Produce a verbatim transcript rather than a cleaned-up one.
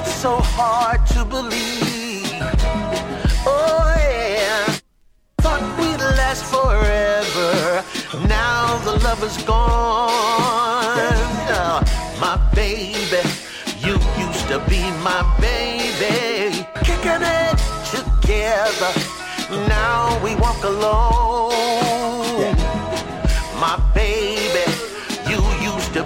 so hard to believe. Oh yeah, thought we'd last forever. Now the love is gone. Uh, my baby, you used to be my baby. Kicking it together. Now we walk alone.